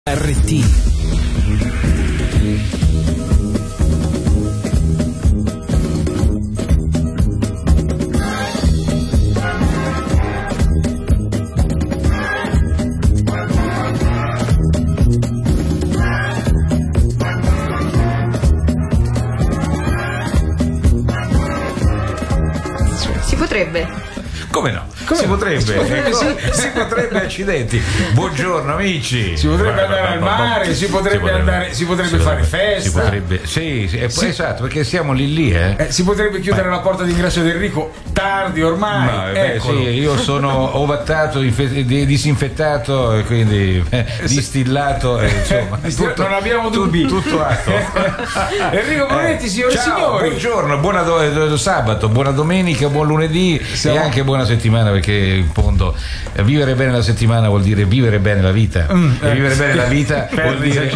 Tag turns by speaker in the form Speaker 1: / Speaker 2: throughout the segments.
Speaker 1: RT.
Speaker 2: Si potrebbe.
Speaker 3: Come no? Si potrebbe, accidenti. Buongiorno amici.
Speaker 4: Si potrebbe andare al mare, si potrebbe fare festa.
Speaker 3: Esatto, perché siamo lì.
Speaker 4: Si potrebbe chiudere la porta d'ingresso di Enrico, tardi ormai.
Speaker 3: Sì, io sono ovattato, disinfettato e quindi distillato, insomma.
Speaker 4: Non abbiamo dubbi.
Speaker 3: Tutto atto.
Speaker 4: Enrico Brunetti, signore e signori.
Speaker 3: Buongiorno, buon sabato, buona domenica, buon lunedì e anche buona settimana, perché in fondo vivere bene la settimana vuol dire vivere bene la vita e vivere bene la vita vuol dire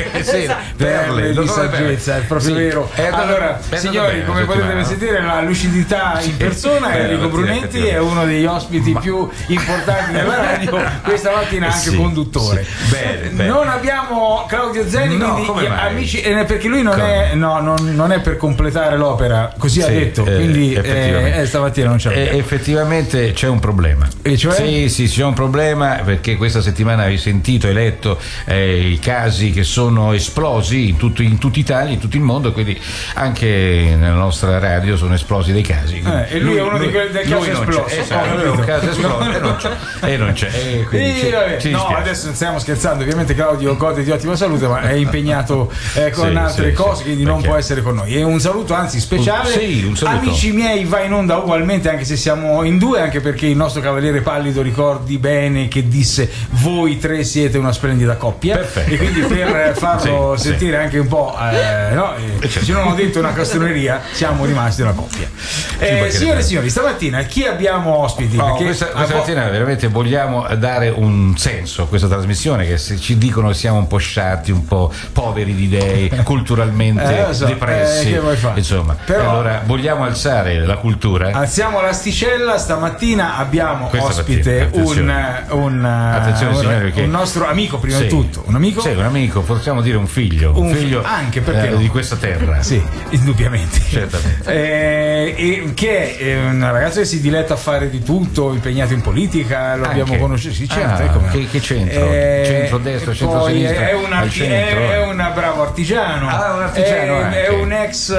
Speaker 4: perle di saggezza, è proprio vero. Allora, signori, come potete sentire, la lucidità in persona. Enrico Brunetti è uno degli ospiti più importanti della radio questa mattina, anche conduttore.
Speaker 3: Bene.
Speaker 4: Non abbiamo Claudio Zeni, quindi amici, perché lui non è per completare l'opera, così ha detto, quindi stamattina non c'è.
Speaker 3: Effettivamente c'è un problema.
Speaker 4: E cioè?
Speaker 3: Sì, c'è un problema, perché questa settimana hai sentito e letto i casi che sono esplosi in tutta Italia, in tutto il mondo, quindi anche nella nostra radio sono esplosi dei casi.
Speaker 4: E lui è uno di quelli del caso esploso.
Speaker 3: Esatto, un caso esploso e non c'è.
Speaker 4: Adesso non stiamo scherzando, ovviamente Claudio gode di ottima salute, ma è impegnato con altre cose, quindi non può essere con noi. E un saluto anzi speciale.
Speaker 3: Un saluto.
Speaker 4: Amici miei, va in onda ugualmente, anche se siamo in due, anche perché il nostro Cavaliere Pallido ricordi bene che disse: voi tre siete una splendida coppia.
Speaker 3: Perfetto.
Speaker 4: E quindi per farlo sentire anche un po', se non ho detto una castroneria, siamo rimasti una coppia. Signore e signori, stamattina chi abbiamo ospiti?
Speaker 3: Questa mattina veramente vogliamo dare un senso a questa trasmissione, che se ci dicono che siamo un po' sciatti, un po' poveri di idee, culturalmente depressi, insomma.
Speaker 4: Però,
Speaker 3: allora vogliamo alzare la cultura.
Speaker 4: Alziamo l'asticella. Stamattina abbiamo ospite un nostro amico, prima di tutto. Un amico,
Speaker 3: possiamo dire un figlio
Speaker 4: anche perché
Speaker 3: di questa terra.
Speaker 4: Sì, indubbiamente.
Speaker 3: Certamente.
Speaker 4: Che è un ragazzo che si diletta a fare di tutto, impegnato in politica, lo abbiamo conosciuto. Sì, certo.
Speaker 3: Che c'entro? Centro-destra, centro-sinistra?
Speaker 4: È un bravo artigiano. È un ex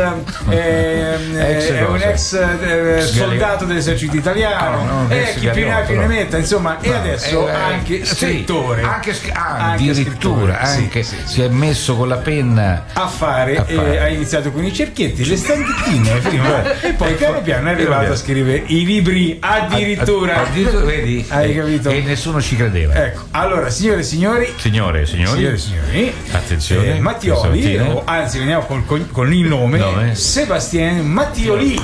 Speaker 4: soldato dell'esercito italiano, chi più ne ha più ne metta, insomma, e adesso anche scrittore,
Speaker 3: addirittura si è messo con la penna
Speaker 4: a fare. Ha iniziato con i cerchietti, le stanchettine prima, e poi piano piano è arrivato a scrivere i libri addirittura,
Speaker 3: vedi?
Speaker 4: Hai capito?
Speaker 3: E nessuno ci credeva.
Speaker 4: Ecco, allora signore e signori,
Speaker 3: attenzione,
Speaker 4: Mattioli, o anzi veniamo con il nome Sébastien Mattioli.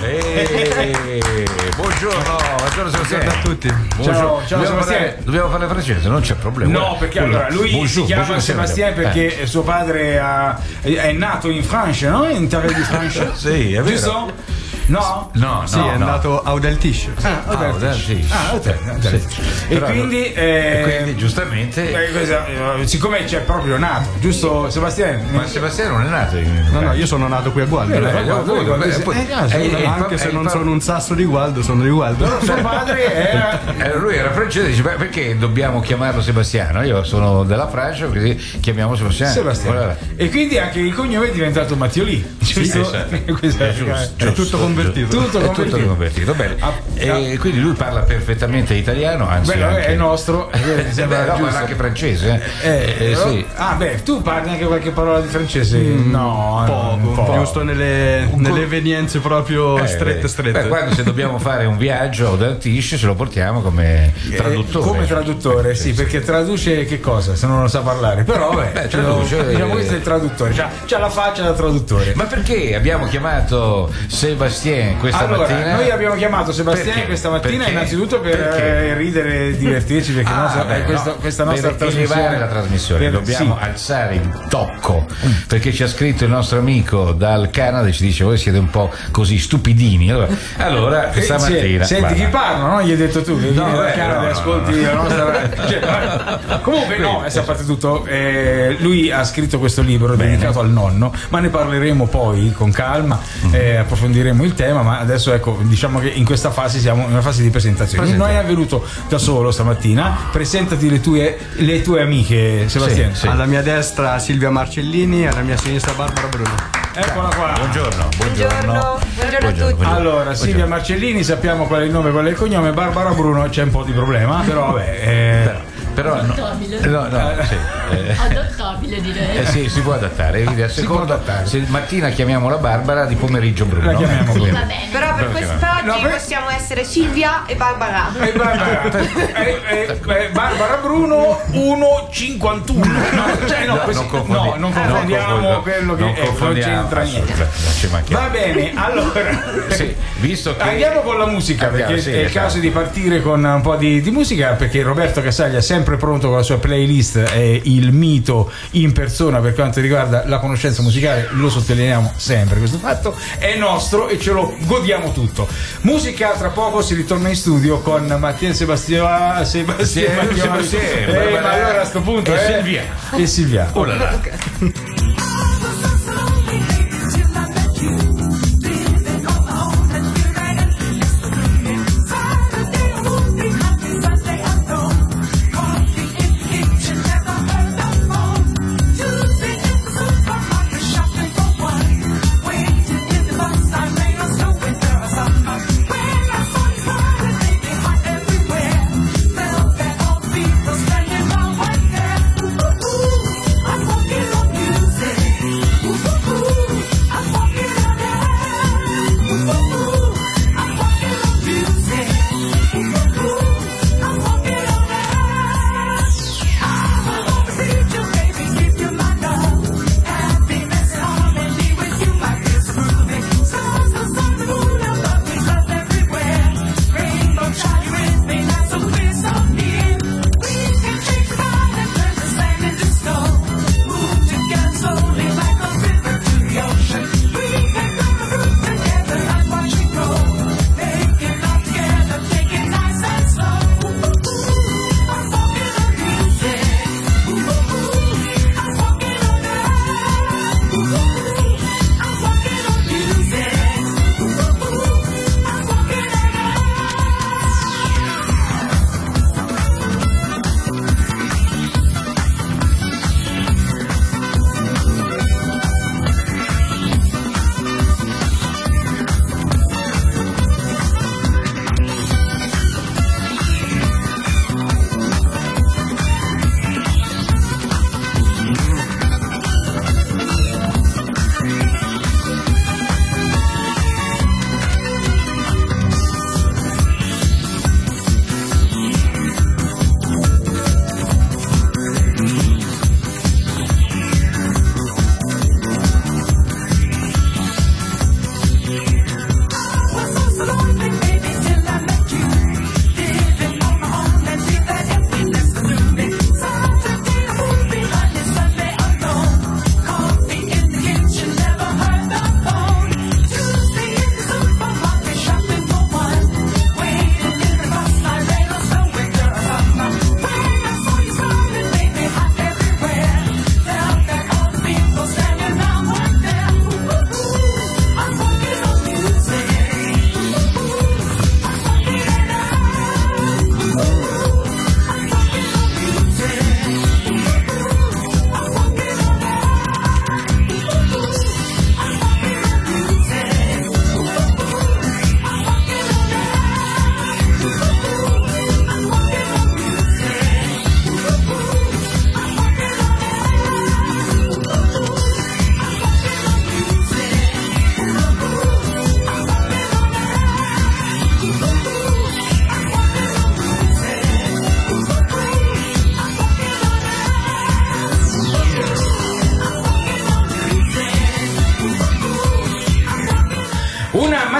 Speaker 3: Buongiorno Sebastiano, a tutti.
Speaker 4: Ciao Sebastiano.
Speaker 3: Dobbiamo fare francese, non c'è problema.
Speaker 4: No, perché allora lui si chiama Sébastien perché suo padre è nato in Francia, no? In terra di Francia.
Speaker 3: Sì, è vero.
Speaker 4: Giusto? No?
Speaker 5: Sì, è andato a Audeltiche.
Speaker 4: E quindi
Speaker 3: giustamente
Speaker 4: siccome c'è proprio nato, giusto Sebastiano?
Speaker 3: Ma Sebastiano non è nato
Speaker 5: No, io sono nato qui a Gualdo. Anche se non sono un sasso di Gualdo, sono di Gualdo.
Speaker 4: Suo padre
Speaker 3: lui era francese, dice: perché dobbiamo chiamarlo Sebastiano? Io sono della Francia, così chiamiamo Sebastiano.
Speaker 4: E quindi anche il cognome è diventato Mattioli, giusto?
Speaker 5: È tutto convertito.
Speaker 3: Tutto convertito. Bene. E quindi lui parla perfettamente italiano, anzi
Speaker 4: è nostro.
Speaker 3: Parla anche francese. Sì.
Speaker 4: Tu parli anche qualche parola di francese? No,
Speaker 5: poco. Giusto nelle evenienze proprio strette.
Speaker 3: Quando se dobbiamo fare un viaggio da Tisch ce lo portiamo come traduttore.
Speaker 4: Sì, perché traduce che cosa? Se non lo sa parlare. Però
Speaker 3: traduce.
Speaker 4: Diciamo questo è il traduttore. C'ha la faccia da traduttore.
Speaker 3: Ma perché abbiamo chiamato Sebastiano Sebastien questa mattina?
Speaker 4: Noi abbiamo chiamato Sebastien questa mattina innanzitutto per ridere e divertirci, perché questa nostra
Speaker 3: per elevare la trasmissione dobbiamo alzare il tocco, perché ci ha scritto il nostro amico dal Canada e ci dice: voi siete un po' così stupidini. Allora questa mattina
Speaker 4: senti chi parla, no? Gli hai detto tu che vieni dal Canada e ascolti la nostra comunque no, a parte tutto, lui ha scritto questo libro dedicato al nonno, ma ne parleremo poi con calma, approfondiremo il tema, ma adesso ecco, diciamo che in questa fase siamo in una fase di presentazione. Non è venuto da solo stamattina, presentati le tue amiche, Sebastien.
Speaker 5: Sì. Alla mia destra Silvia Marcellini, alla mia sinistra Barbara Bruno.
Speaker 4: Eccola qua.
Speaker 1: Buongiorno a tutti.
Speaker 4: Allora, Silvia Marcellini, sappiamo qual è il nome, qual è il cognome. Barbara Bruno c'è un po' di problema, però vabbè.
Speaker 3: Però
Speaker 1: adattabile direi.
Speaker 3: Sì, si può adattare. Se mattina chiamiamo la Barbara, di pomeriggio Bruno.
Speaker 4: La chiamiamo Bruno.
Speaker 1: Va bene. Però per quest'oggi possiamo essere Silvia e Barbara.
Speaker 4: Barbara Bruno 1,51. Non confondiamo quello che non c'entra niente. Va bene, allora
Speaker 3: visto che
Speaker 4: andiamo con la musica, perché è il caso di partire con un po' di musica, perché Roberto Casaglia è sempre pronto con la sua playlist, è il mito in persona per quanto riguarda la conoscenza musicale, lo sottolineiamo sempre, questo fatto è nostro e ce lo godiamo tutto. Musica, tra poco si ritorna in studio con Mattia Sebastien, ma allora a sto punto e Silvia.
Speaker 3: Oh là là.
Speaker 2: I'm walking on you.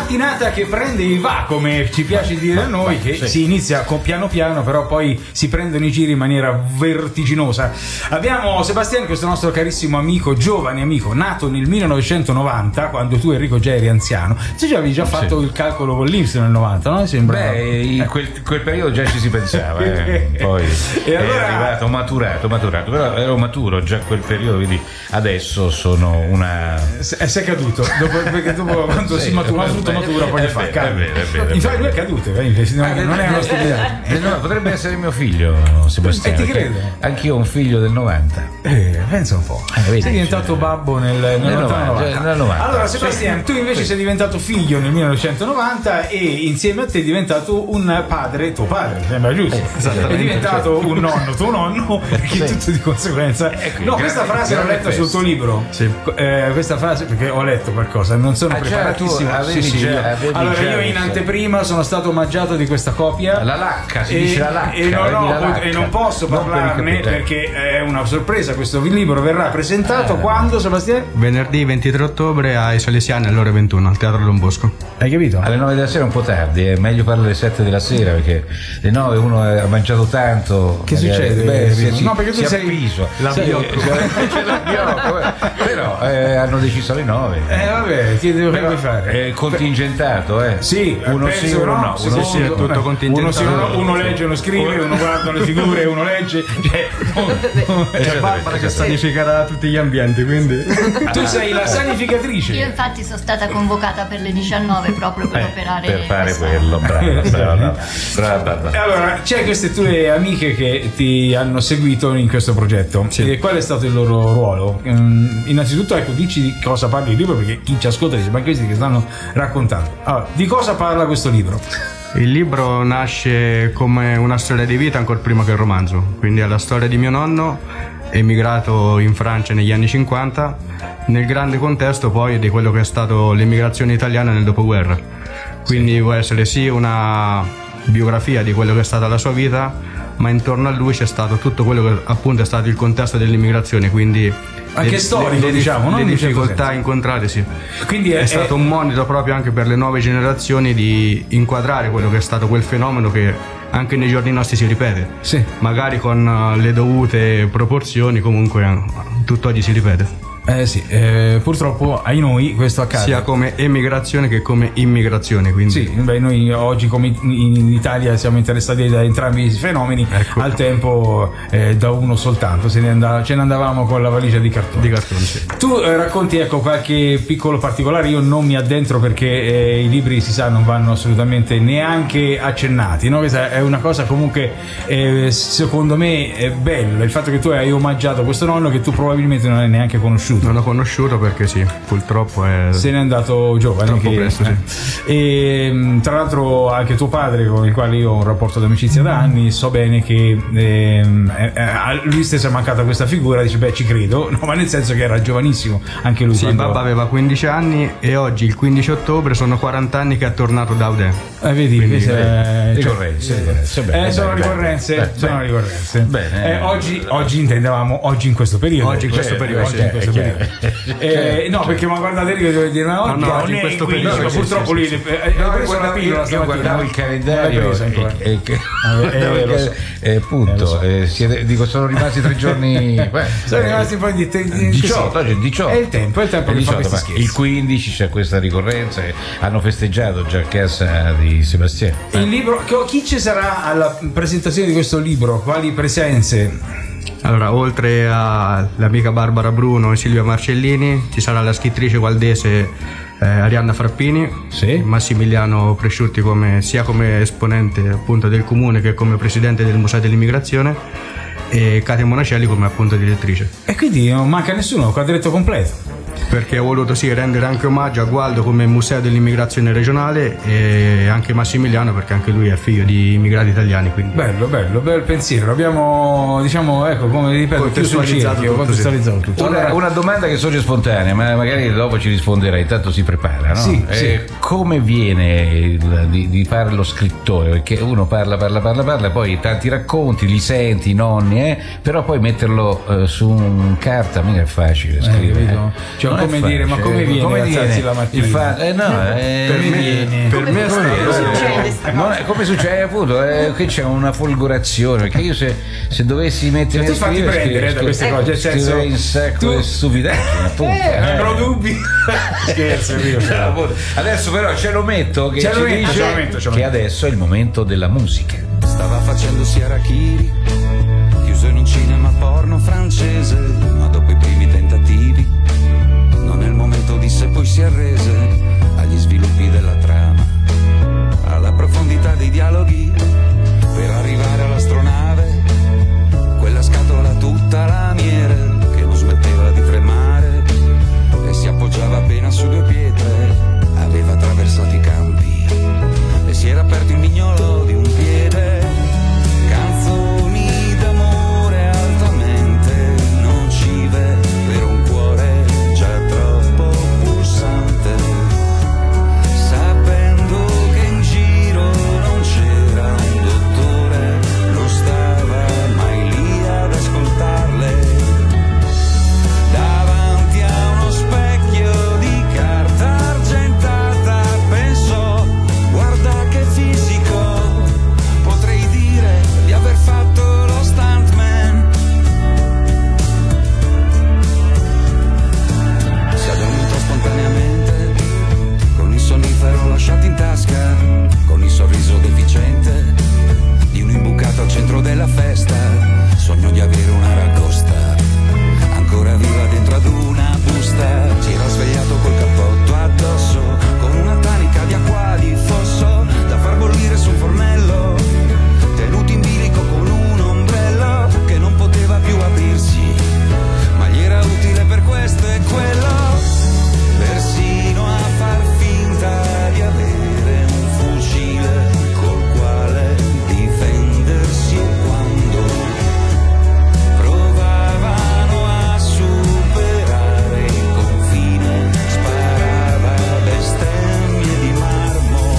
Speaker 4: mattinata che prende il va, come ci piace dire a noi, che si inizia piano piano, però poi si prendono i giri in maniera vertiginosa. Abbiamo Sebastiano, questo nostro carissimo amico, giovane amico, nato nel 1990, quando tu, Enrico, già eri anziano. Tu già avevi fatto il calcolo con l'INPS nel 90, no? Sembra.
Speaker 3: In quel periodo già ci si pensava, poi
Speaker 4: e allora...
Speaker 3: è arrivato maturato, però ero maturo già in quel periodo, quindi adesso sono una...
Speaker 4: Sei caduto, perché dopo quando si matura, un frutto matura poi
Speaker 3: è vero.
Speaker 4: Infatti lui è caduto, non è una stupidità.
Speaker 3: Potrebbe essere mio figlio, Sebastiano.
Speaker 4: Ti credo.
Speaker 3: Anch'io ho un figlio del 90.
Speaker 4: Pensa un po'. Sei diventato babbo nel 90. Allora, Sebastiano, tu invece sei diventato figlio nel 1990 e insieme a te è diventato un padre, tuo padre, mi sembra giusto? È diventato un nonno, tuo nonno, perché tutto di conseguenza. No, questa frase l'ho letta sul tuo libro. Sì. Questa frase, perché ho letto qualcosa, non sono preparatissimo. Allora, io in anteprima sono stato omaggiato di questa copia.
Speaker 3: La lacca, si dice la lacca.
Speaker 4: E non posso parlarne perché è una sorpresa. Questo libro verrà presentato quando, Sebastiano?
Speaker 5: Venerdì 23 ottobre ai Salesiani alle ore 21 al Teatro Don Bosco.
Speaker 4: Hai capito?
Speaker 3: Alle 9 della sera è un po' tardi, è meglio farlo alle 7 della sera, perché alle 9 uno ha mangiato tanto.
Speaker 4: Che succede?
Speaker 3: No, perché tu sei appiso. Però hanno deciso alle 9.
Speaker 4: Vabbè, che devo fare?
Speaker 3: È contingentato,
Speaker 4: Sì,
Speaker 3: uno sì, uno no.
Speaker 5: Sì, è tutto contingentato.
Speaker 4: Uno legge, uno scrive, uno guarda le figure, uno legge.
Speaker 5: C'è Barbara che sanificherà tutti gli ambienti, quindi
Speaker 4: tu sei la sanificatrice.
Speaker 2: Io infatti sono stata convocata per le 19 proprio per operare
Speaker 3: per fare quello. Brava.
Speaker 4: Allora, c'è queste tue amiche che ti hanno seguito in questo progetto.
Speaker 5: Sì.
Speaker 4: E qual è stato il loro ruolo? Innanzitutto, ecco, dici di cosa parla il libro, perché chi ci ascolta dice: ma questi che stanno raccontando? Allora, di cosa parla questo libro?
Speaker 5: il libro nasce come una storia di vita ancora prima che il romanzo, quindi è la storia di mio nonno emigrato in Francia negli anni 50 nel grande contesto poi di quello che è stato l'emigrazione italiana nel dopoguerra, quindi può essere sì una biografia di quello che è stata la sua vita, ma intorno a lui c'è stato tutto quello che appunto è stato il contesto dell'immigrazione, quindi
Speaker 4: anche storico, diciamo,
Speaker 5: le difficoltà incontrate, sì. Quindi è stato un monito proprio anche per le nuove generazioni di inquadrare quello che è stato quel fenomeno che anche nei giorni nostri si ripete,
Speaker 4: sì,
Speaker 5: magari con le dovute proporzioni, comunque tutt'oggi si ripete.
Speaker 4: Sì, purtroppo ai noi questo accade
Speaker 5: sia come emigrazione che come immigrazione, quindi
Speaker 4: sì, beh, noi oggi come in Italia siamo interessati da entrambi i fenomeni, ecco. Al tempo da uno soltanto ce ne andavamo con la valigia di cartone,
Speaker 5: sì.
Speaker 4: Tu racconti, ecco, qualche piccolo particolare. Io non mi addentro perché i libri, si sa, non vanno assolutamente neanche accennati, no? Questa è una cosa comunque secondo me è bello, il fatto che tu hai omaggiato questo nonno che tu probabilmente non hai neanche conosciuto.
Speaker 5: Non l'ho conosciuto perché sì, purtroppo
Speaker 4: se n'è andato giovane,
Speaker 5: troppo presto, sì.
Speaker 4: E tra l'altro anche tuo padre, con il quale io ho un rapporto d'amicizia da anni, so bene che a lui stesso è mancata questa figura, dice beh ci credo, no, ma nel senso che era giovanissimo anche lui.
Speaker 5: Sì, quando... papà aveva 15 anni e oggi il 15 ottobre sono 40 anni che è tornato da Auden.
Speaker 4: Vedi,
Speaker 5: quindi,
Speaker 4: sono ricorrenze.
Speaker 3: Bene.
Speaker 4: Oggi intendevamo oggi in questo periodo.
Speaker 5: Oggi in questo periodo.
Speaker 4: No, perché ma guardate, io devo dire no,
Speaker 5: oggi in questo periodo
Speaker 4: purtroppo lì
Speaker 3: io guardavo il calendario appunto dico sono rimasti 3 giorni,
Speaker 4: sono rimasti un po' di
Speaker 3: 18, oggi è 18,
Speaker 4: è il tempo che fa questi scherzi.
Speaker 3: Il 15 c'è questa ricorrenza e hanno festeggiato già a casa di Sebastiano.
Speaker 4: Il libro, chi ci sarà alla presentazione di questo libro? Quali presenze?
Speaker 5: Allora, oltre all'amica Barbara Bruno e Silvia Marcellini, ci sarà la scrittrice valdese Arianna Frappini,
Speaker 4: sì.
Speaker 5: Massimiliano Presciutti sia come esponente appunto del comune che come presidente del Museo dell'Immigrazione, e Katia Monacelli come appunto direttrice.
Speaker 4: E quindi non manca nessuno, un quadretto completo.
Speaker 5: Perché ho voluto rendere anche omaggio a Gualdo come Museo dell'Immigrazione regionale e anche Massimiliano perché anche lui è figlio di immigrati italiani, quindi
Speaker 4: bel pensiero. Abbiamo, diciamo, ecco, come ripeto, contestualizzato tutto.
Speaker 3: Una domanda che sorge spontanea, ma magari dopo ci risponderai, intanto si prepara, no?
Speaker 4: Sì.
Speaker 3: Come viene di fare lo scrittore? Perché uno parla, poi tanti racconti, li senti, i nonni, però poi metterlo su carta mica è facile scrivere.
Speaker 4: Cioè, come dire, ma come viene alzarsi la mattina?
Speaker 3: Per me come succede appunto che c'è una folgorazione, perché io se dovessi mettere
Speaker 4: tu fatti prendere da queste cose,
Speaker 3: scriverei in sacco di stupidaggini, appunto.
Speaker 4: Non ho dubbi. Scherzo,
Speaker 3: adesso però ce lo metto che ci dice che adesso è il momento della musica.
Speaker 6: Stava facendosi Harakiri, chiuso in un cinema porno francese, ma dopo i primi tentativi non è il momento, disse, poi si arrese agli sviluppi della trama, alla profondità dei dialoghi, per arrivare all'astronave, quella scatola tutta lamiere che non smetteva di tremare e si appoggiava appena su due pietre, aveva attraversato i campi e si era aperto il mignolo di un piede, canzoni d'amore altamente nocive per un cuore già troppo pulsante, sapendo che in giro non c'era un dottore, non stava mai lì ad ascoltarle, davanti a uno specchio di carta argentata pensò, guarda che fisico, potrei dire di aver fatto lo stuntman. Si addormentò spontaneamente, con il sonnifero lasciato in tasca, con il sorriso deficiente di un imbucato al centro della festa, sognò di avere una ragosta ancora viva dentro ad una busta, si era svegliato col cappotto addosso, con una tanica di acqua di fosso da far bollire sul fornello, tenuto in bilico con un ombrello che non poteva più aprirsi, ma gli era utile per questo e quello, persino a far finta di avere un fucile col quale difendersi quando provavano a superare il confine, sparava bestemmie di marmo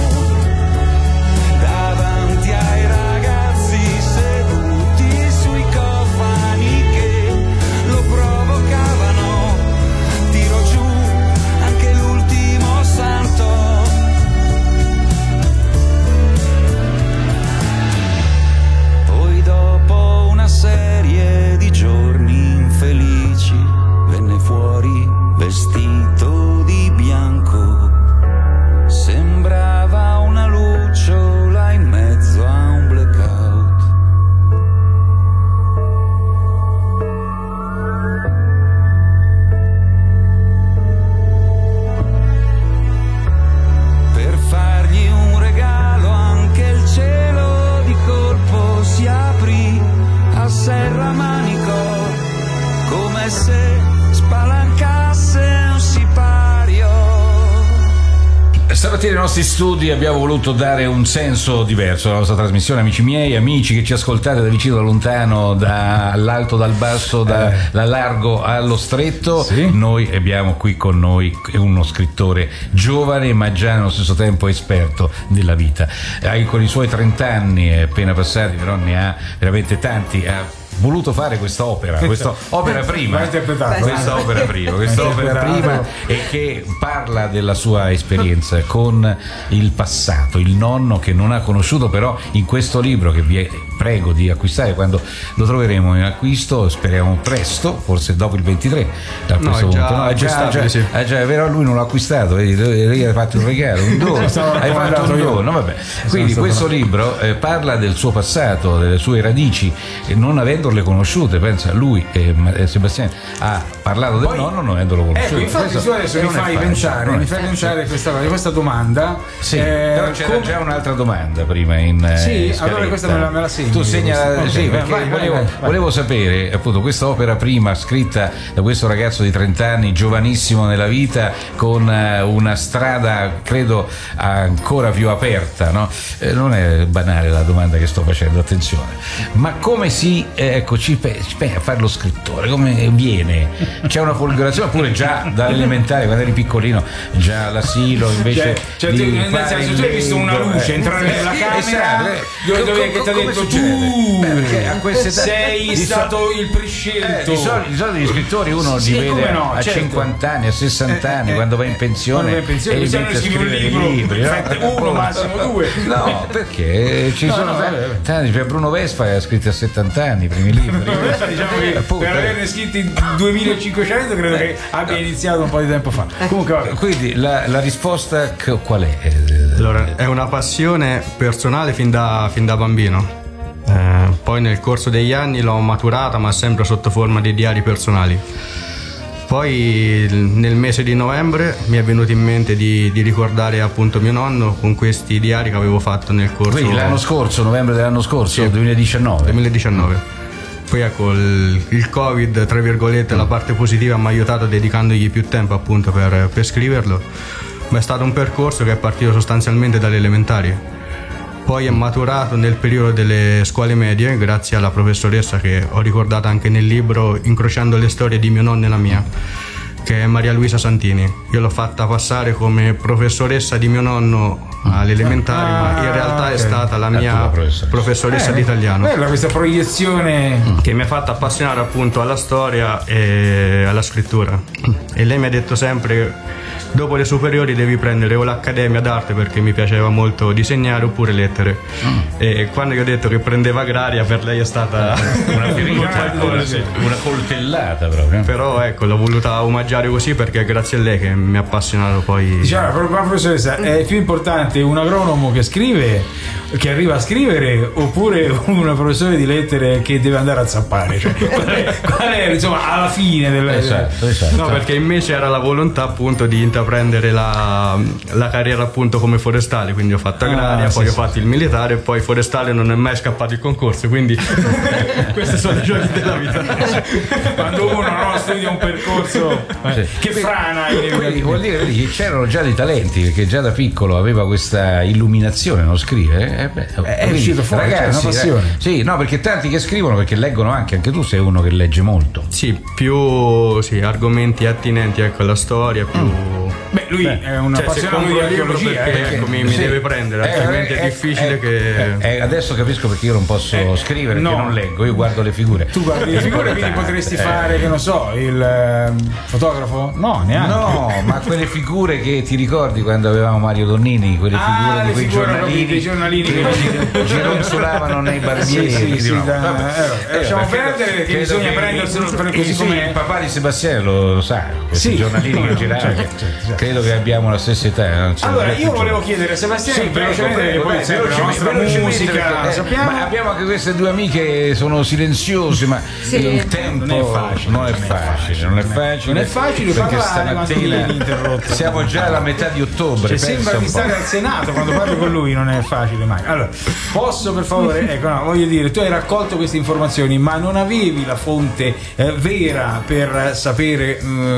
Speaker 6: davanti ai ragazzi seduti sui cofani che lo provocavano, tirò giù anche l'ultimo santo. Poi dopo una serie di giorni infelici venne fuori vestito di bianco, sembrava una lucciola in mezzo a un blackout. Per fargli un regalo anche il cielo di colpo si aprì a serramanico, come se spalancasse un sipario.
Speaker 3: Stamattina nei nostri studi abbiamo voluto dare un senso diverso alla nostra trasmissione, amici miei, amici che ci ascoltate da vicino, da lontano, dall'alto, dal basso, da largo allo stretto.
Speaker 4: Sì.
Speaker 3: Noi abbiamo qui con noi uno scrittore giovane ma già nello stesso tempo esperto della vita. Con i suoi 30 anni appena passati, però ne ha veramente tanti. Ha voluto fare questa opera prima, e che parla della sua esperienza con il passato, il nonno che non ha conosciuto, però in questo libro che vi prego di acquistare quando lo troveremo in acquisto, speriamo presto, forse dopo il 23 a questo punto. Già, è vero, lui non l'ha acquistato, lei ha fatto un regalo, un dono, hai fatto un dono, vabbè. Quindi questo libro parla del suo passato, delle sue radici, e non avendole conosciute, pensa lui, Sebastiano ha parlato del nonno non avendolo conosciuto.
Speaker 4: Infatti tu adesso mi fai pensare questa domanda.
Speaker 3: Sì, però c'era già un'altra domanda prima in
Speaker 4: allora questa me la segno.
Speaker 3: Tu segna, sì, perché volevo sapere, appunto, questa opera prima scritta da questo ragazzo di 30 anni, giovanissimo nella vita, con una strada credo ancora più aperta, no? Non è banale la domanda che sto facendo, attenzione, ma come si ecco, ci pensi a fare lo scrittore, come viene? C'è una folgorazione oppure già dall'elementare, quando eri piccolino, già all'asilo invece
Speaker 4: tu hai visto una luce entrare nella camera dove ti ha detto
Speaker 3: perché a queste
Speaker 4: sei stato il prescelto.
Speaker 3: Di solito gli scrittori uno li vede a 50 anni, a 60 anni, quando va in pensione e gli mette a scrivere libri,
Speaker 4: uno massimo 2.
Speaker 3: No, perché ci sono Bruno Vespa che ha scritto a 70 anni i primi libri.
Speaker 4: Diciamo che per averne scritti 2500 credo che abbia iniziato un po' di tempo fa. Comunque,
Speaker 3: quindi la risposta qual è?
Speaker 5: Allora, è una passione personale fin da bambino. Poi nel corso degli anni l'ho maturata, ma sempre sotto forma di diari personali. Poi nel mese di novembre mi è venuto in mente di ricordare appunto mio nonno con questi diari che avevo fatto nel corso.
Speaker 3: Quindi l'anno scorso, novembre dell'anno scorso, sì, 2019.
Speaker 5: Poi ecco il Covid, tra virgolette, la parte positiva mi ha aiutato dedicandogli più tempo appunto per scriverlo, ma è stato un percorso che è partito sostanzialmente dalle elementari. Poi è maturato nel periodo delle scuole medie grazie alla professoressa che ho ricordato anche nel libro Incrociando le storie di mio nonno e la mia, che è Maria Luisa Santini. Io l'ho fatta passare come professoressa di mio nonno alle elementari, ma in realtà è stata la mia professoressa di italiano.
Speaker 4: Bella questa proiezione
Speaker 5: che mi ha fatto appassionare appunto alla storia e alla scrittura. E lei mi ha detto sempre: dopo le superiori devi prendere o l'accademia d'arte, perché mi piaceva molto disegnare, oppure lettere. E quando io ho detto che prendeva agraria, per lei è stata
Speaker 3: una coltellata proprio.
Speaker 5: Però ecco, l'ho voluta omaggiare così perché è grazie a lei che mi ha appassionato poi.
Speaker 4: Diciamo, professoressa, è più importante un agronomo che scrive, che arriva a scrivere, oppure un professore di lettere che deve andare a zappare? Cioè, qual è insomma alla fine del
Speaker 3: esatto.
Speaker 5: No, perché in me c'era la volontà appunto di intraprendere la carriera appunto come forestale, quindi ho fatto agraria, poi ho fatto il militare, poi forestale non è mai scappato il concorso, quindi questi sono i giochi della vita.
Speaker 4: Quando uno studia un percorso che frana,
Speaker 3: quindi vuol dire che c'erano già dei talenti, perché già da piccolo aveva questa illuminazione nello scrivere.
Speaker 4: È uscito fuori, ragazzi, una passione.
Speaker 3: Sì, no, perché tanti che scrivono perché leggono anche tu sei uno che legge molto.
Speaker 5: Sì, più argomenti attinenti alla storia, più
Speaker 4: Beh, lui è un appassionato di archeologia,
Speaker 5: perché mi deve prendere, altrimenti è difficile che
Speaker 3: adesso capisco perché io non posso scrivere, perché non leggo, io guardo le figure.
Speaker 4: Tu guardi le figure, quindi potresti fare, che non so, il fotografo? No, neanche.
Speaker 3: No, ma quelle figure che ti ricordi quando avevamo Mario Donnini, quelle figure di quei giornalini che gironzolavano nei barbieri.
Speaker 4: Lasciamo perdere, perché bisogna prenderselo così come
Speaker 3: il papà di Sebastiano lo sa, questi giornalini che giravano. Credo che abbiamo la stessa età.
Speaker 4: Allora, io volevo chiedere a Sebastiano, velocemente, che poi è sempre la nostra musica, sappiamo.
Speaker 3: Ma abbiamo anche queste due amiche, sono silenziose, ma il tempo non è facile
Speaker 4: perché
Speaker 3: stamattina siamo già alla metà di ottobre.
Speaker 4: Sembra di stare al Senato quando parlo con lui, non è facile mai. Allora, posso per favore, voglio dire, tu hai raccolto queste informazioni, ma non avevi la fonte vera per sapere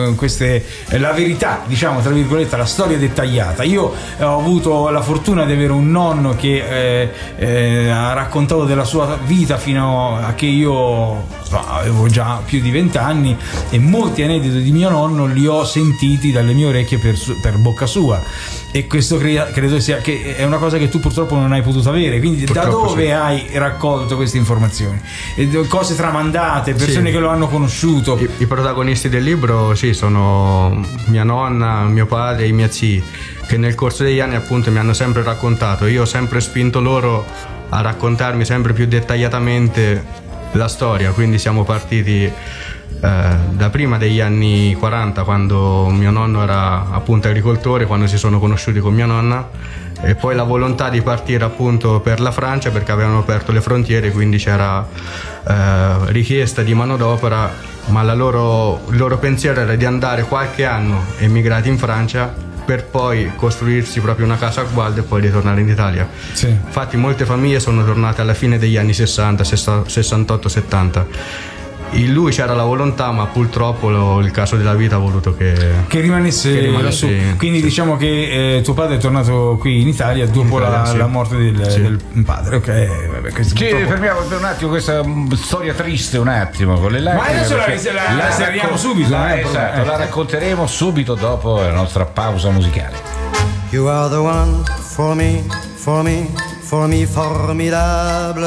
Speaker 4: la verità, diciamo tra virgolette, la storia dettagliata. Io ho avuto la fortuna di avere un nonno che ha raccontato della sua vita fino a che io avevo già più di 20 anni, e molti aneddoti di mio nonno li ho sentiti dalle mie orecchie per bocca sua, e questo credo sia che è una cosa che tu purtroppo non hai potuto avere. Quindi purtroppo da dove hai raccolto queste informazioni? Cose tramandate, persone che lo hanno conosciuto?
Speaker 5: I protagonisti del libro sono mia nonna, mio padre e i miei zii, che nel corso degli anni appunto mi hanno sempre raccontato. Io ho sempre spinto loro a raccontarmi sempre più dettagliatamente la storia, quindi siamo partiti da prima degli anni 40, quando mio nonno era appunto agricoltore, quando si sono conosciuti con mia nonna, e poi la volontà di partire appunto per la Francia perché avevano aperto le frontiere, quindi c'era richiesta di manodopera, ma il loro pensiero era di andare qualche anno emigrati in Francia per poi costruirsi proprio una casa a Gualdo e poi ritornare in Italia. Infatti molte famiglie sono tornate alla fine degli anni 60, 68, 70. in lui c'era la volontà, ma purtroppo il caso della vita ha voluto che
Speaker 4: rimanesse lassù. Quindi sì, diciamo che tuo padre è tornato qui in Italia dopo la morte del padre. Ok, vabbè,
Speaker 3: ci fermiamo per un attimo questa storia triste, un attimo con le lacrime.
Speaker 4: Ma adesso la serriamo subito.
Speaker 3: Esatto, la racconteremo subito dopo la nostra pausa musicale.
Speaker 7: You are the one for me, for me, for me, formidable.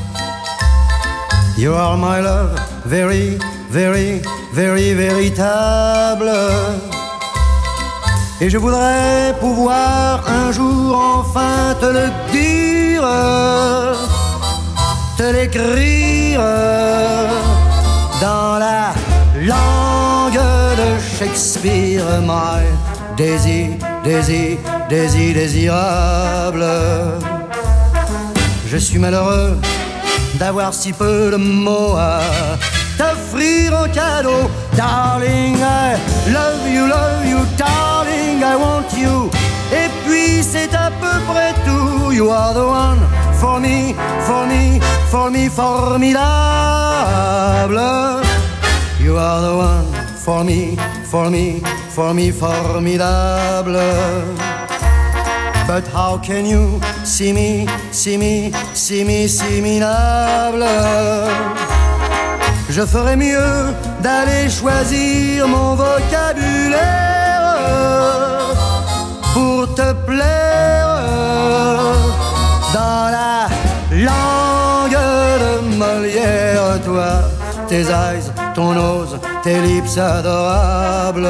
Speaker 7: You are my love, very, very, very, véritable. Et je voudrais pouvoir un jour enfin te le dire, te l'écrire dans la langue de Shakespeare. My désir, désir, désir, désirable. Je suis malheureux d'avoir si peu de mots à t'offrir en cadeau. Darling, I love you, darling, I want you. Et puis c'est à peu près tout. You are the one for me, for me, for me, formidable. You are the one for me, for me, for me, formidable. But how can you see me, see me, see me, similable? Je ferais mieux d'aller choisir mon vocabulaire pour te plaire dans la langue de Molière. Toi, tes eyes, ton nose, tes lips adorables.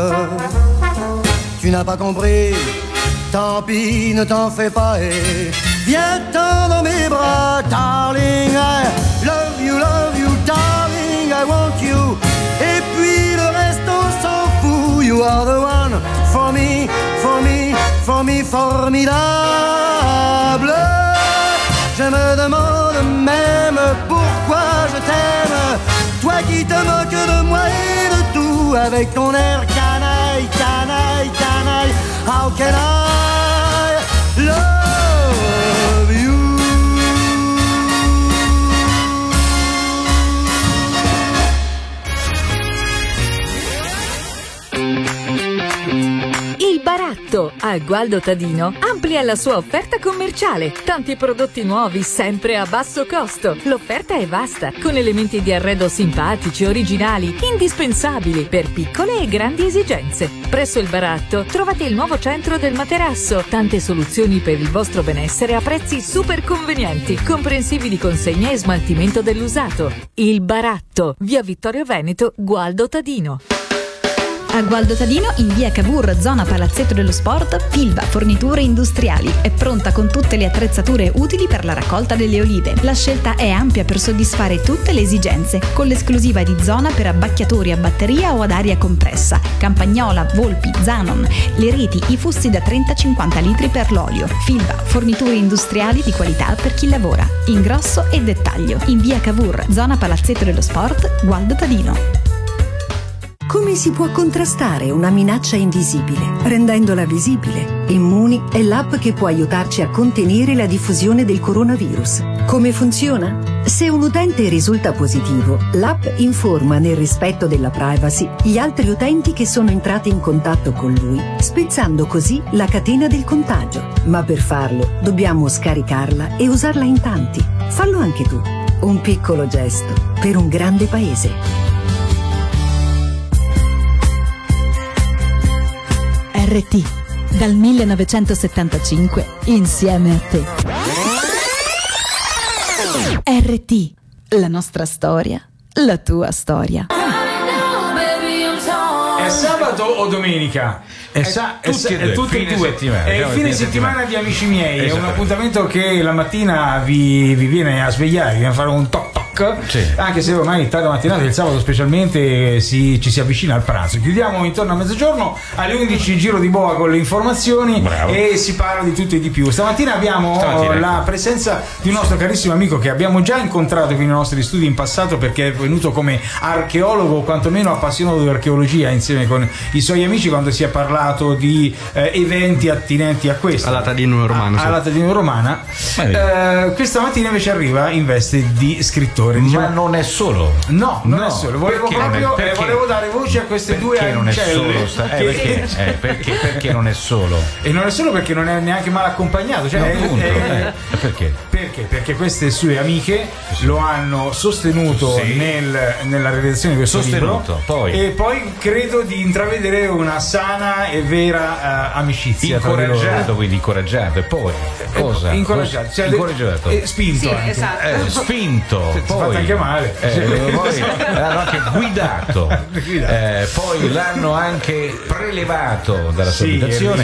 Speaker 7: Tu n'as pas compris, tant pis, ne t'en fais pas et viens-t'en dans mes bras. Darling, I love you, darling, I want you. Et puis le reste on s'en fout. You are the one for me, for me, for me, formidable. Je me demande même pourquoi je t'aime, toi qui te moques de moi et de tout, avec ton air canaille, canaille, canaille. How can I love you?
Speaker 8: Il Baratto a Gualdo Tadino amplia la sua offerta commerciale. Tanti prodotti nuovi sempre a basso costo. L'offerta è vasta, con elementi di arredo simpatici, originali, indispensabili per piccole e grandi esigenze. Presso il Baratto trovate il nuovo centro del materasso. Tante soluzioni per il vostro benessere a prezzi super convenienti, comprensivi di consegna e smaltimento dell'usato. Il Baratto, via Vittorio Veneto, Gualdo Tadino.
Speaker 9: A Gualdo Tadino, in via Cavour, zona Palazzetto dello Sport, Filva Forniture Industriali. È pronta con tutte le attrezzature utili per la raccolta delle olive. La scelta è ampia per soddisfare tutte le esigenze, con l'esclusiva di zona per abbacchiatori a batteria o ad aria compressa, campagnola, volpi, Zanon, le reti, i fusti da 30-50 litri per l'olio. Filva Forniture Industriali di qualità per chi lavora. Ingrosso e dettaglio. In via Cavour, zona Palazzetto dello Sport, Gualdo Tadino.
Speaker 10: Come si può contrastare una minaccia invisibile? Rendendola visibile. Immuni è l'app che può aiutarci a contenere la diffusione del coronavirus. Come funziona? Se un utente risulta positivo, l'app informa nel rispetto della privacy gli altri utenti che sono entrati in contatto con lui, spezzando così la catena del contagio. Ma per farlo dobbiamo scaricarla e usarla in tanti. Fallo anche tu. Un piccolo gesto per un grande paese.
Speaker 9: RT, dal 1975, insieme a te. RT, la nostra storia, la tua storia.
Speaker 4: È sabato o domenica? È tutte e due. È il fine settimana di Amici Miei. È un appuntamento che la mattina vi viene a svegliare, vi viene a fare un toc toc. Sì. Anche se ormai tarda mattinata, il sabato specialmente ci si avvicina al pranzo. Chiudiamo intorno a mezzogiorno, alle 11 il giro di boa con le informazioni. Bravo. E si parla di tutto e di più. Stamattina abbiamo la presenza di un nostro carissimo amico che abbiamo già incontrato qui nei nostri studi in passato, perché è venuto come archeologo o quantomeno appassionato di archeologia insieme con i suoi amici quando si è parlato di eventi attinenti a questo.
Speaker 5: Alla Tadino Romana.
Speaker 4: Alla Tadino Romana. Questa mattina invece arriva in veste di scrittore. scrittore.
Speaker 3: Ma non è solo.
Speaker 4: No, non è solo. Volevo dare voce a queste due ancelle.
Speaker 3: Perché non è solo?
Speaker 4: E non è solo perché non è neanche mal accompagnato.
Speaker 3: Perché?
Speaker 4: Perché queste sue amiche lo hanno sostenuto nella realizzazione di questo libro. E poi credo di intravedere una sana e vera amicizia.
Speaker 3: Incoraggiato. E poi cosa?
Speaker 4: Incoraggiato. Spinto.
Speaker 1: Sì, esatto.
Speaker 3: Spinto.
Speaker 4: Poi anche male.
Speaker 3: Poi l'hanno anche guidato. Poi l'hanno anche prelevato dalla sua abitazione.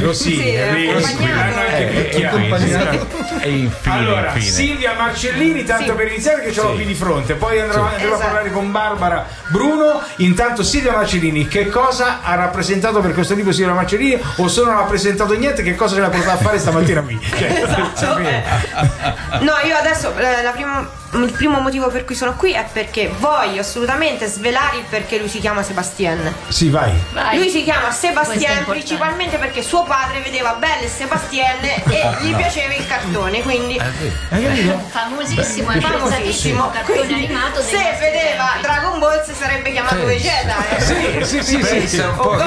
Speaker 3: E infine.
Speaker 4: Silvia Marcellini, tanto per iniziare, che ce l'ho qui di fronte. Poi andremo a parlare con Barbara Bruno. Intanto Silvia Marcellini, che cosa ha rappresentato per questo libro Silvia Marcellini? O se non ha rappresentato niente, che cosa ce l'ha portata a fare stamattina qui?
Speaker 1: No, io adesso il primo motivo per cui sono qui è perché voglio assolutamente svelare il perché lui si chiama Sébastien.
Speaker 4: Sì, vai.
Speaker 1: Lui si chiama Sébastien principalmente perché suo padre vedeva Belle e Sébastien e gli piaceva il cartone, quindi
Speaker 2: famosissimo cartone animato.
Speaker 1: Se vedeva Dragon Ball si sarebbe chiamato Vegeta.
Speaker 3: Pensa un po'.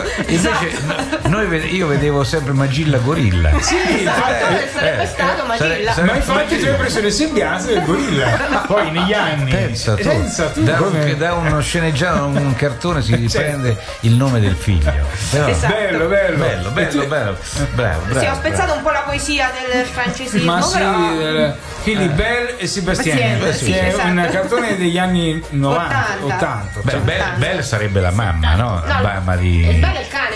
Speaker 3: Io vedevo sempre Magilla Gorilla.
Speaker 1: Sarebbe stato Magilla.
Speaker 4: Ma infatti tu hai preso le sembianze del gorilla. Poi negli anni
Speaker 3: pensa tu da uno sceneggiato, un cartone si riprende il nome del figlio. Però,
Speaker 1: esatto.
Speaker 3: bello. Bravo.
Speaker 1: Sì, ho spezzato un po' la poesia del francesismo.
Speaker 4: Quindi Belle e Sébastien, che è un cartone degli anni 80.
Speaker 3: Belle sarebbe la mamma, no? La mamma di.
Speaker 1: E Belle è il cane,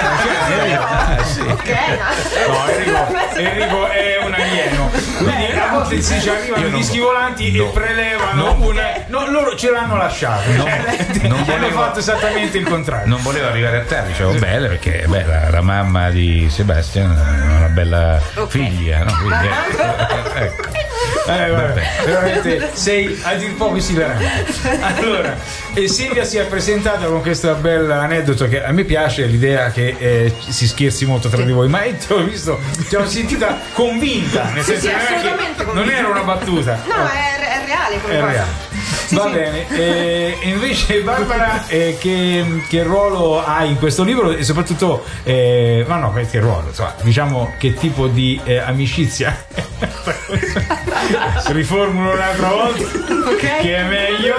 Speaker 1: veramente.
Speaker 4: Enrico è un alieno. Quindi a volte ci arrivano gli schivolanti e prelevano loro ce l'hanno lasciato. Hanno fatto esattamente il contrario.
Speaker 3: Non volevo arrivare a te, dicevo Belle perché la mamma di Sebastian è una bella figlia, no? Quindi, ecco.
Speaker 4: Veramente sei a dir poco esilarante. Allora, Silvia si è presentata con questo bel aneddoto che a me piace, l'idea che si scherzi molto tra di voi, ma ti ho sentita convinta, nel senso che non era una battuta.
Speaker 1: No, è reale come cosa.
Speaker 4: Va bene, e invece Barbara, che ruolo hai in questo libro e soprattutto che ruolo, insomma, diciamo che tipo di amicizia? Riformulo un'altra volta, che è meglio.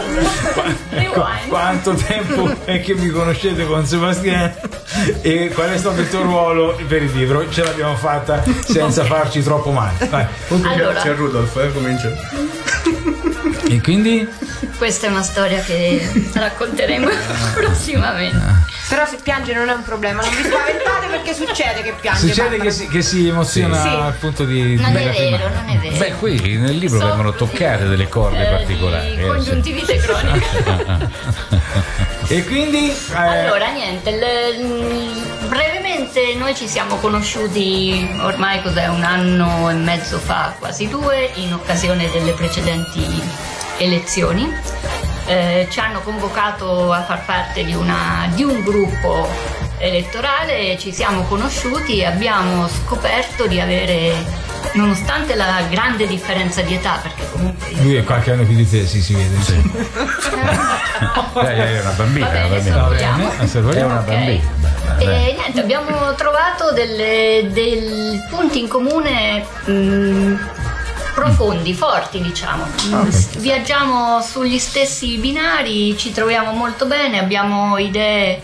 Speaker 4: Quanto tempo è che mi conoscete con Sébastien e qual è stato il tuo ruolo per il libro? Ce l'abbiamo fatta senza farci troppo male. Vai.
Speaker 5: Allora. C'è Rudolf, comincia.
Speaker 4: E quindi?
Speaker 2: Questa è una storia che racconteremo prossimamente.
Speaker 1: Però se piange non è un problema, non vi spaventate perché succede che piange.
Speaker 4: Succede che si emoziona al punto di.
Speaker 2: Non è vero.
Speaker 3: Beh, qui nel libro vengono toccate delle corde particolari.
Speaker 2: Congiuntivite croniche.
Speaker 4: E quindi?
Speaker 2: Allora, niente, brevemente noi ci siamo conosciuti ormai un anno e mezzo fa, quasi 2, in occasione delle precedenti elezioni. Ci hanno convocato a far parte di un gruppo elettorale, ci siamo conosciuti e abbiamo scoperto di avere, nonostante la grande differenza di età, perché comunque
Speaker 4: lui è qualche anno più di te, si vede. Sì.
Speaker 3: È una bambina.
Speaker 4: È una bambina.
Speaker 2: E niente, abbiamo trovato dei punti in comune profondi, forti, diciamo. Viaggiamo sugli stessi binari, ci troviamo molto bene, abbiamo idee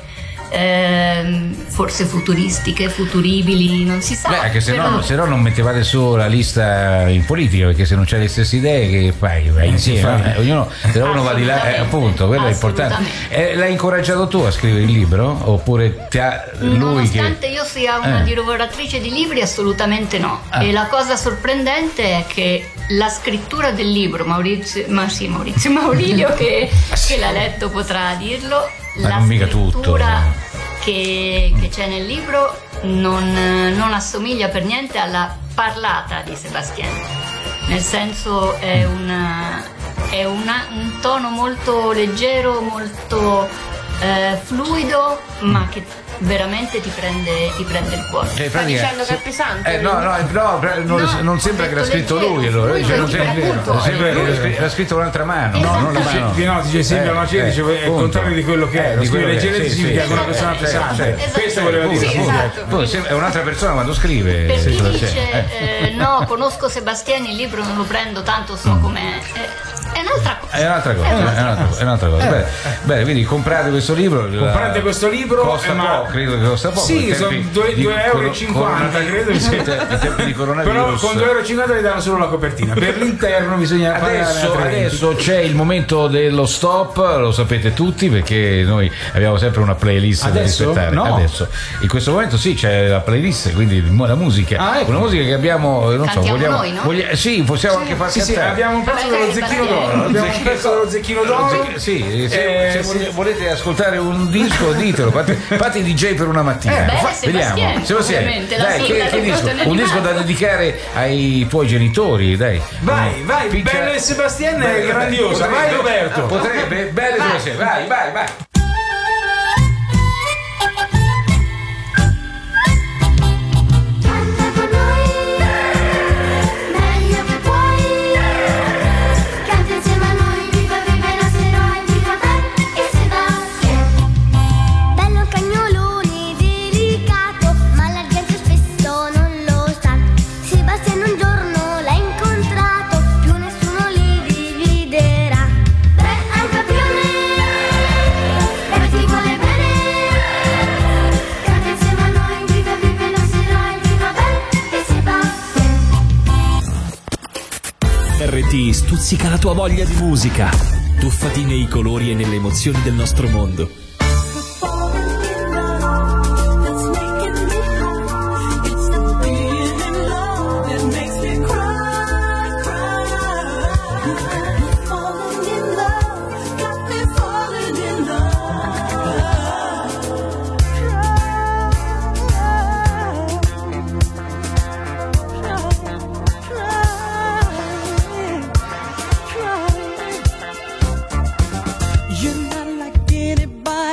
Speaker 2: forse futuristiche, futuribili, non si sa.
Speaker 3: Che se no non mettevate solo la lista in politica, perché se non c'hai le stesse idee che fai? Vai insieme, uno va di là, appunto, quello è importante. L'hai incoraggiato tu a scrivere il libro? Oppure lui
Speaker 2: nonostante io sia una divoratrice di libri, assolutamente no. E la cosa sorprendente è che la scrittura del libro, Maurizio Maurilio che l'ha letto potrà dirlo, la scrittura che c'è nel libro non assomiglia per niente alla parlata di Sébastien, nel senso è un tono molto leggero, molto fluido, ma che veramente ti prende il cuore.
Speaker 1: Sta dicendo che è pesante?
Speaker 3: Non sembra che l'ha scritto lui, allora. L'ha scritto un'altra mano.
Speaker 4: No, dice Silvia Maceri, dice è il contrario di quello che è. Lo scrive leggero significa che è una persona pesante. Questo voleva dire.
Speaker 3: È un'altra persona quando scrive.
Speaker 2: Per chi dice no, conosco Sebastiani, il libro non lo prendo tanto, so com'è. È
Speaker 3: un'altra cosa. Bene, quindi comprate questo libro. Costa poco, credo che costa poco.
Speaker 4: Sì, sono 2,50 €, credo.
Speaker 3: In tempi di coronavirus.
Speaker 4: Però con 2,50 € vi danno solo la copertina. Per l'interno bisogna
Speaker 3: adesso c'è il momento dello stop, lo sapete tutti, perché noi abbiamo sempre una playlist da rispettare.
Speaker 4: No.
Speaker 3: Adesso in questo momento sì, c'è la playlist, quindi la musica. Una musica che abbiamo, non so, vogliamo
Speaker 2: noi, no?
Speaker 3: Sì, possiamo anche far cantare.
Speaker 4: Sì, abbiamo un pezzo dello Zecchino d'Oro. Abbiamo un pezzo dello Zecchino d'Oro.
Speaker 3: Sì, se volete ascoltare un disco, ditelo. Fate i DJ per una mattina. Vediamo. Sebastiano, dai, che disco? Un disco da dedicare ai tuoi genitori, dai.
Speaker 4: Vai, Bello e Sebastian è grandiosa. Vai Roberto.
Speaker 3: Potrebbe, Bello e Sebastian. Vai.
Speaker 11: RT stuzzica la tua voglia di musica. Tuffati nei colori e nelle emozioni del nostro mondo.
Speaker 12: You're not like anybody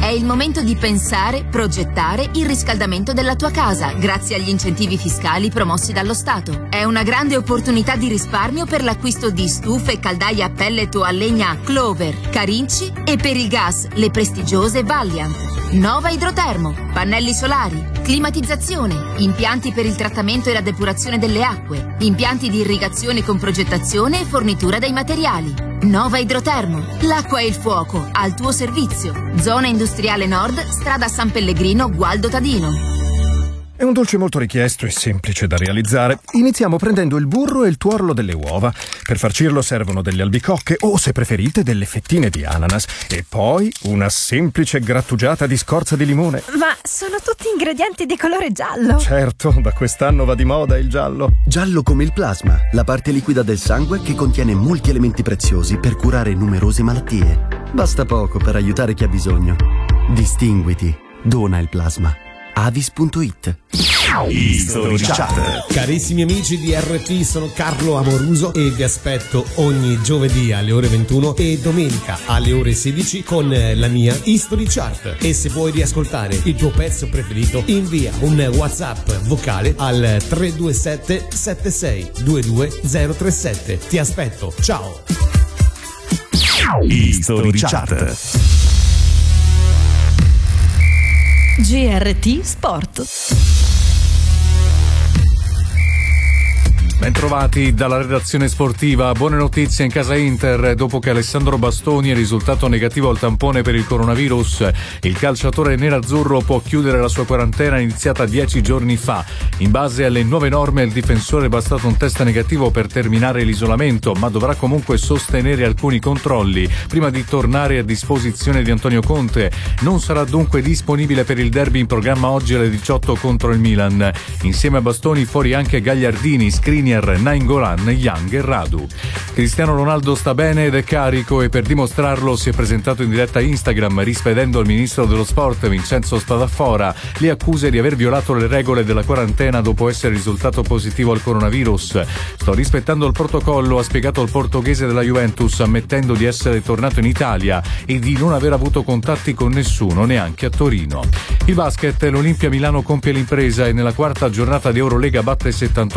Speaker 12: il momento di pensare, progettare il riscaldamento della tua casa grazie agli incentivi fiscali promossi dallo Stato. È una grande opportunità di risparmio per l'acquisto di stufe e caldaie a pellet o a legna Clover, Carinci e per il gas le prestigiose Valiant. Nova Idrotermo, pannelli solari, climatizzazione, impianti per il trattamento e la depurazione delle acque, impianti di irrigazione con progettazione e fornitura dei materiali. Nova Idrotermo, l'acqua e il fuoco al tuo servizio. Zona Industriale Nord, strada San Pellegrino, Gualdo Tadino.
Speaker 13: È un dolce molto richiesto e semplice da realizzare. Iniziamo prendendo il burro e il tuorlo delle uova. Per farcirlo servono delle albicocche o, se preferite, delle fettine di ananas. E poi una semplice grattugiata di scorza di limone.
Speaker 14: Ma sono tutti ingredienti di colore giallo.
Speaker 13: Certo, da quest'anno va di moda il giallo.
Speaker 15: Giallo come il plasma, la parte liquida del sangue che contiene molti elementi preziosi per curare numerose malattie. Basta poco per aiutare chi ha bisogno. Distinguiti. Dona il plasma. Avis.it.
Speaker 16: History Chat. Carissimi amici di RT, sono Carlo Amoruso e vi aspetto ogni giovedì alle ore 21 e domenica alle ore 16 con la mia History Chart. E se vuoi riascoltare il tuo pezzo preferito, invia un WhatsApp vocale al 327 76 22 037. Ti aspetto, ciao.
Speaker 11: History Chat.
Speaker 8: GRT Sport.
Speaker 17: Bentrovati dalla redazione sportiva. Buone notizie in casa Inter. Dopo che Alessandro Bastoni è risultato negativo al tampone per il coronavirus, il calciatore nerazzurro può chiudere la sua quarantena iniziata 10 giorni fa. In base alle nuove norme, il difensore è bastato un test negativo per terminare l'isolamento, ma dovrà comunque sostenere alcuni controlli prima di tornare a disposizione di Antonio Conte. Non sarà dunque disponibile per il derby in programma oggi alle 18 contro il Milan. Insieme a Bastoni fuori anche Gagliardini, Skriniar, Nainggolan, Young e Radu. Cristiano Ronaldo sta bene ed è carico e per dimostrarlo si è presentato in diretta Instagram rispedendo al ministro dello sport Vincenzo Spadafora le accuse di aver violato le regole della quarantena dopo essere risultato positivo al coronavirus. Sto rispettando il protocollo, ha spiegato il portoghese della Juventus, ammettendo di essere tornato in Italia e di non aver avuto contatti con nessuno, neanche a Torino. Il basket, l'Olimpia Milano compie l'impresa e nella quarta giornata di Eurolega batte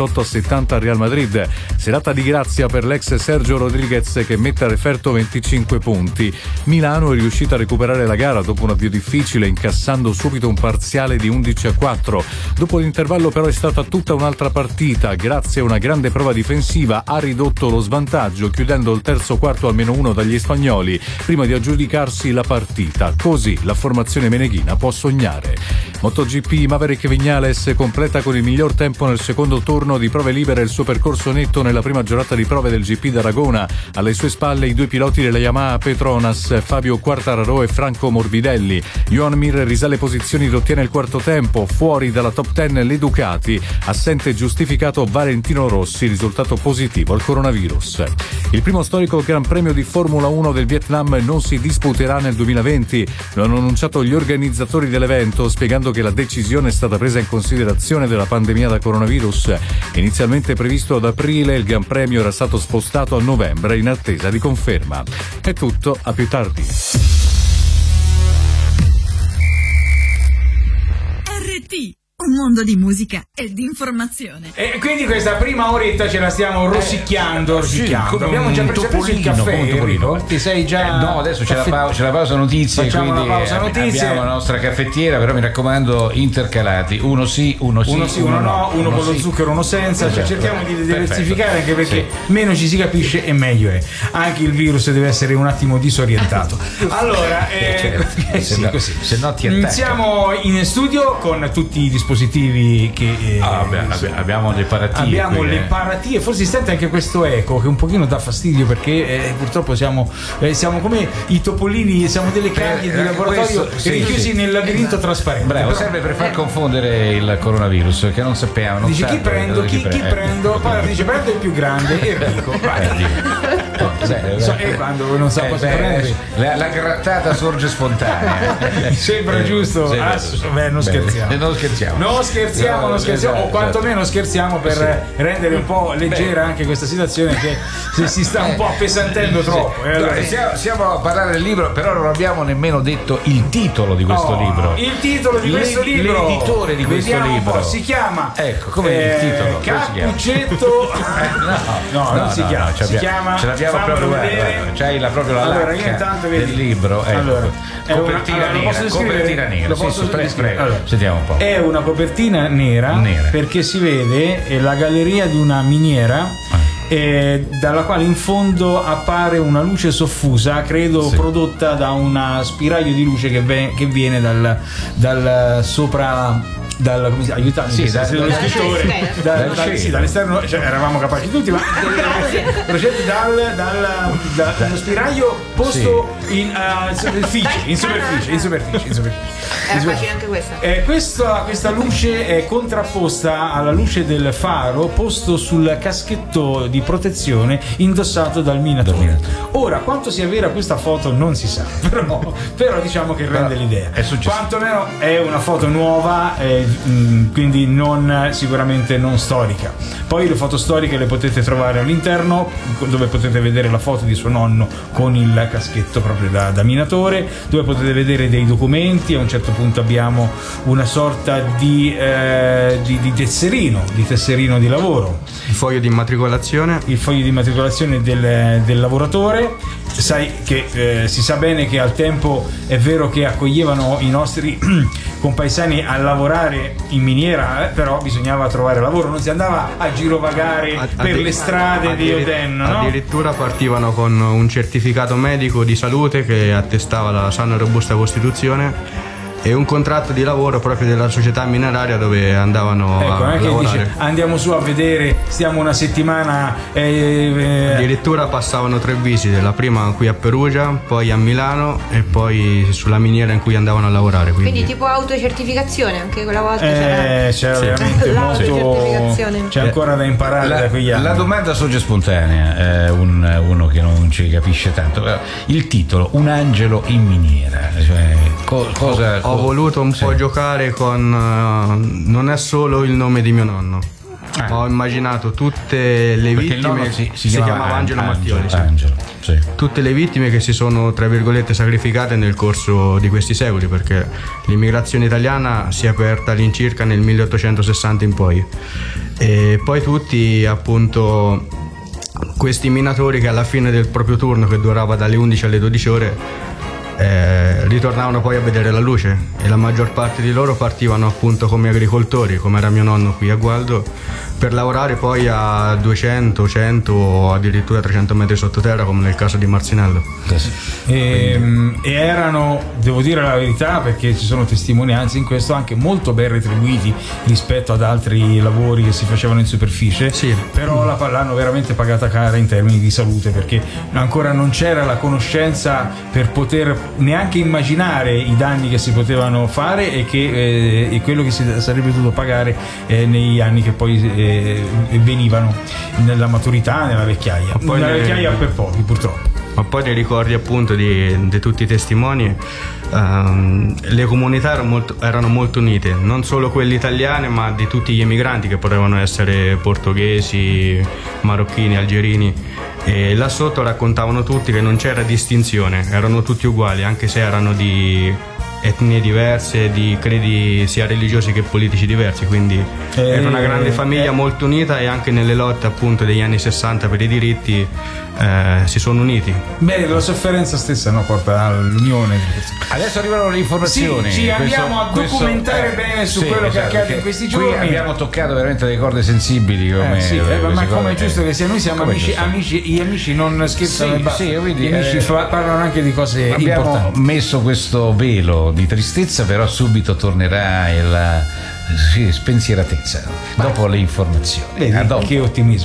Speaker 17: 78-70 Real Madrid. Serata di grazia per l'ex Sergio Rodriguez che mette a referto 25 punti. Milano è riuscita a recuperare la gara dopo un avvio difficile, incassando subito un parziale di 11-4. Dopo l'intervallo però è stata tutta un'altra partita. Grazie a una grande prova difensiva ha ridotto lo svantaggio, chiudendo il terzo quarto almeno uno dagli spagnoli prima di aggiudicarsi la partita. Così la formazione meneghina può sognare. MotoGP, Maverick Viñales completa con il miglior tempo nel secondo turno di prove libere il suo percorso netto nella prima giornata di prove del GP d'Aragona. Alle sue spalle i due piloti della Yamaha Petronas, Fabio Quartararo e Franco Morbidelli. Joan Mir risale posizioni ed ottiene il quarto tempo. Fuori dalla top 10 le Ducati, assente giustificato Valentino Rossi, risultato positivo al coronavirus. Il primo storico Gran Premio di Formula 1 del Vietnam non si disputerà nel 2020. Lo hanno annunciato gli organizzatori dell'evento, spiegando che la decisione è stata presa in considerazione della pandemia da coronavirus. Inizialmente previsto ad aprile, il Gran Premio era stato spostato a novembre in attesa di conferma. È tutto, a più tardi.
Speaker 18: RT, un mondo di musica e di informazione.
Speaker 4: E quindi questa prima oretta ce la stiamo rosicchiando. Abbiamo già preso il caffè, Enrico? Ti sei già...
Speaker 3: no, adesso c'è la pausa notizie.
Speaker 4: Facciamo
Speaker 3: quindi
Speaker 4: la pausa notizie.
Speaker 3: Abbiamo la nostra caffettiera, però mi raccomando intercalati. Uno sì, uno
Speaker 4: no, uno con lo zucchero, uno senza. Cioè, cerchiamo di diversificare, anche perché meno ci si capisce e meglio è. Anche il virus deve essere un attimo disorientato. Allora,
Speaker 3: se no ti attacca.
Speaker 4: Iniziamo in studio con tutti i dispositivi che
Speaker 3: abbiamo le paratie.
Speaker 4: Le paratie, forse sente anche questo eco che un pochino dà fastidio, perché purtroppo siamo come i topolini, siamo delle caglie di laboratorio richiusi nel labirinto trasparente.
Speaker 3: Bravo, serve per far confondere il coronavirus, che non sappiamo.
Speaker 4: Dice chi prendo, poi dice prendo il più grande e Enrico. E quando non sa cosa prendere,
Speaker 3: la grattata sorge spontanea.
Speaker 4: Sembra giusto. Non scherziamo. O quantomeno scherziamo per rendere un po' leggera anche questa situazione che si sta un po' appesantendo troppo.
Speaker 3: Allora, siamo a parlare del libro, però non abbiamo nemmeno detto il titolo di questo libro.
Speaker 4: Il titolo di questo libro,
Speaker 3: l'editore di questo libro
Speaker 4: si chiama,
Speaker 3: ecco, come il titolo?
Speaker 4: Cappuccetto. Non si chiama. Si chiama.
Speaker 3: Ce l'abbiamo proprio, c'hai proprio la lacca del libro. Copertina nera.
Speaker 4: Lo posso
Speaker 3: prego. Allora, sentiamo un po'.
Speaker 4: È una copertina nera perché si vede la galleria di una miniera. Dalla quale in fondo appare una luce soffusa, credo prodotta da una spiraglio di luce che viene dal sopra. Aiutatemi, dallo scrittore, dall'esterno, eravamo capaci tutti, ma procede dallo spiraglio posto in superficie.
Speaker 1: Era facile anche questa.
Speaker 4: Questa luce è contrapposta alla luce del faro posto sul caschetto di protezione indossato dal minatore. Ora, quanto sia vera questa foto non si sa, però diciamo che rende l'idea. Quantomeno è una foto nuova, quindi sicuramente non storica. Poi le foto storiche le potete trovare all'interno, dove potete vedere la foto di suo nonno con il caschetto proprio da minatore, dove potete vedere dei documenti. A un certo punto abbiamo una sorta di tesserino di lavoro,
Speaker 5: il foglio di immatricolazione
Speaker 4: del lavoratore. Sai che si sa bene che al tempo è vero che accoglievano i nostri compaesani a lavorare in miniera, però bisognava trovare lavoro, non si andava a girovagare per le strade di Oden, no?
Speaker 5: Addirittura partivano con un certificato medico di salute che attestava la sana e robusta costituzione e un contratto di lavoro proprio della società mineraria dove andavano a lavorare.
Speaker 4: Dice, andiamo su a vedere, stiamo una settimana.
Speaker 5: Addirittura passavano 3 visite, la prima qui a Perugia, poi a Milano e poi sulla miniera in cui andavano a lavorare.
Speaker 1: Quindi tipo autocertificazione, anche quella volta
Speaker 4: c'era veramente molto. C'è ancora da imparare da quegli anni.
Speaker 3: La domanda sorge spontanea, uno che non ci capisce tanto. Il titolo, Un angelo in miniera, cioè cosa.
Speaker 5: Ho voluto un po' giocare con non è solo il nome di mio nonno. Ho immaginato tutte le vittime. Si chiamava Angelo Mattioli.
Speaker 3: Sì.
Speaker 5: Tutte le vittime che si sono, tra virgolette, sacrificate nel corso di questi secoli, perché l'immigrazione italiana si è aperta all'incirca nel 1860 in poi. E poi tutti, appunto, questi minatori che alla fine del proprio turno, che durava dalle 11 alle 12 ore, ritornavano poi a vedere la luce, e la maggior parte di loro partivano appunto come agricoltori, come era mio nonno qui a Gualdo, per lavorare poi a 200, 100 o addirittura 300 metri sottoterra, come nel caso di Marzinello.
Speaker 4: E erano, devo dire la verità, perché ci sono testimonianze in questo, anche molto ben retribuiti rispetto ad altri lavori che si facevano in superficie. Però l'hanno veramente pagata cara in termini di salute, perché ancora non c'era la conoscenza per poter neanche immaginare i danni che si potevano fare e quello che si sarebbe dovuto pagare negli anni che poi venivano nella maturità, nella vecchiaia. Nella vecchiaia per pochi, purtroppo.
Speaker 5: Ma poi nei ricordi appunto di tutti i testimoni, le comunità erano molto unite, non solo quelle italiane, ma di tutti gli emigranti, che potevano essere portoghesi, marocchini, algerini. E là sotto raccontavano tutti che non c'era distinzione, erano tutti uguali, anche se erano di etnie diverse, di credi sia religiosi che politici diversi, quindi era una grande famiglia molto unita, e anche nelle lotte appunto degli anni 60 per i diritti si sono uniti.
Speaker 4: Beh, la sofferenza stessa porta all'unione.
Speaker 3: Adesso arrivano le informazioni.
Speaker 4: Ci andiamo a documentare bene su quello che accade in questi giorni.
Speaker 3: Qui abbiamo toccato veramente delle corde sensibili,
Speaker 4: ma come è giusto che sia, noi siamo amici, gli amici non scherzano, gli amici parlano anche di cose importanti.
Speaker 3: Abbiamo messo questo velo di tristezza, però subito tornerà la spensieratezza dopo le informazioni.
Speaker 4: Che ottimismo.